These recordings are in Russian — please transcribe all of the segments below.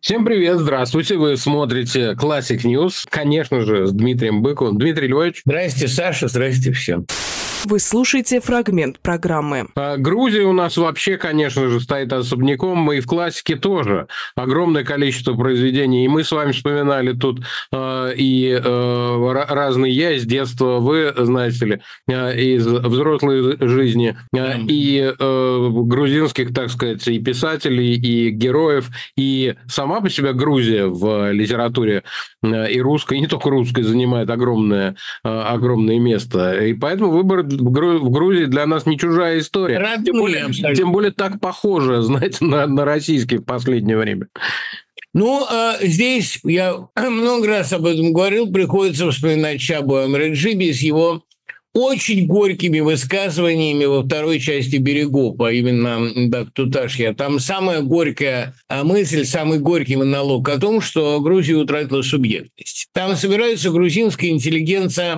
Всем привет, здравствуйте. Вы смотрите Classic News, конечно же, с Дмитрием Быковым. Дмитрий Львович. Здрасте, Саша, здрасте всем. Вы слушаете фрагмент программы. Грузия у нас вообще, конечно же, стоит особняком, и в классике тоже. Огромное количество произведений. И мы с вами вспоминали тут разные я из детства, вы, знаете ли, из взрослой жизни, и грузинских, так сказать, и писателей, и героев, и сама по себе Грузия в литературе и русской, и не только русской, занимает огромное место. И поэтому выбор в Грузии для нас не чужая история. Тем более так похоже, знаете, на российский в последнее время. Здесь я много раз об этом говорил, приходится вспоминать Чабу Амираджиби с его очень горькими высказываниями во второй части «Берегов», а именно Туташья. Там самая горькая мысль, самый горький монолог о том, что Грузия утратила субъектность. Там собирается грузинская интеллигенция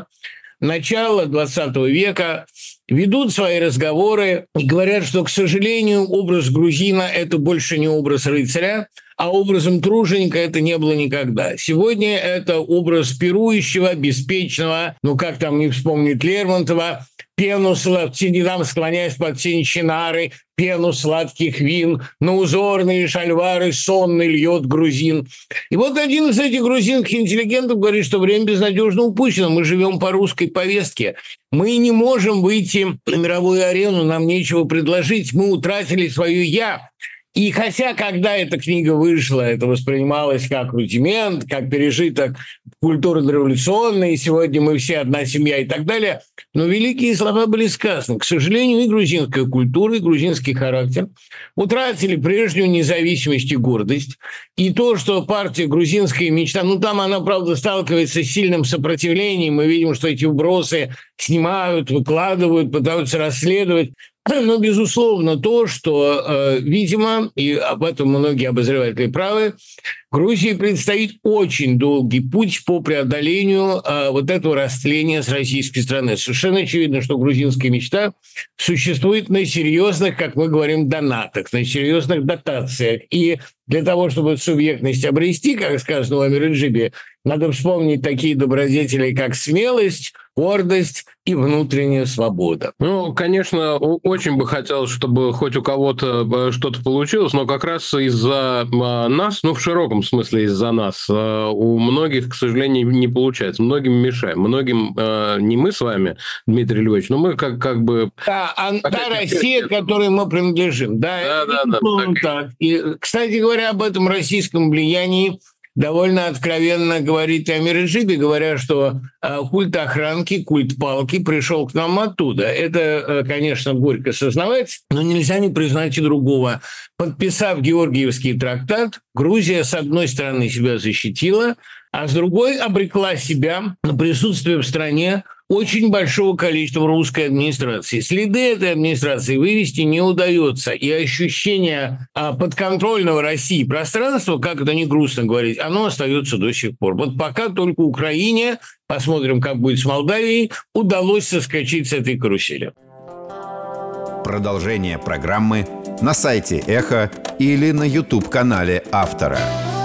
начала 20 века, ведут свои разговоры и говорят, что, к сожалению, образ грузина – это больше не образ рыцаря, а образом труженика это не было никогда. Сегодня это образ пирующего, беспечного, как там не вспомнить Лермонтова, пену там склоняясь под тень чинары, пену сладких вин, на узорные шальвары сонный льет грузин. И вот один из этих грузинских интеллигентов говорит, что время безнадежно упущено, мы живем по русской повестке, мы не можем выйти на мировую арену, нам нечего предложить, мы утратили свое «я». И хотя, когда эта книга вышла, это воспринималось как рудимент, как пережиток культуры дореволюционной, и сегодня мы все одна семья и так далее, но великие слова были сказаны. К сожалению, и грузинская культура, и грузинский характер утратили прежнюю независимость и гордость. И то, что партия «Грузинская мечта», там она, правда, сталкивается с сильным сопротивлением, мы видим, что эти вбросы снимают, выкладывают, пытаются расследовать. Но, безусловно, то, что, видимо, и об этом многие обозреватели правы, Грузии предстоит очень долгий путь по преодолению вот этого растления с российской стороны. Совершенно очевидно, что грузинская мечта существует на серьезных, как мы говорим, донатах, на серьезных дотациях. И для того, чтобы субъектность обрести, как сказано у Амираджиби, надо вспомнить такие добродетели, как смелость, гордость и внутренняя свобода. Конечно, очень бы хотелось, чтобы хоть у кого-то что-то получилось, но как раз из-за нас, в широком смысле из-за нас, у многих, к сожалению, не получается. Многим мешаем. Многим не мы с вами, Дмитрий Львович, но мы как бы... Та Россия, к которой мы принадлежим. Да. Так. И, кстати говоря, об этом российском влиянии довольно откровенно говорит и Амираджиби, говоря, что культ охранки, культ палки пришел к нам оттуда. Это, конечно, горько сознавать, но нельзя не признать и другого. Подписав Георгиевский трактат, Грузия, с одной стороны, себя защитила, а с другой обрекла себя на присутствие в стране очень большого количества русской администрации. Следы этой администрации вывести не удается. И ощущение подконтрольного России пространства, как это не грустно говорить, оно остается до сих пор. Вот пока только Украине, посмотрим, как будет с Молдавией, удалось соскочить с этой карусели. Продолжение программы на сайте Эхо или на YouTube-канале автора.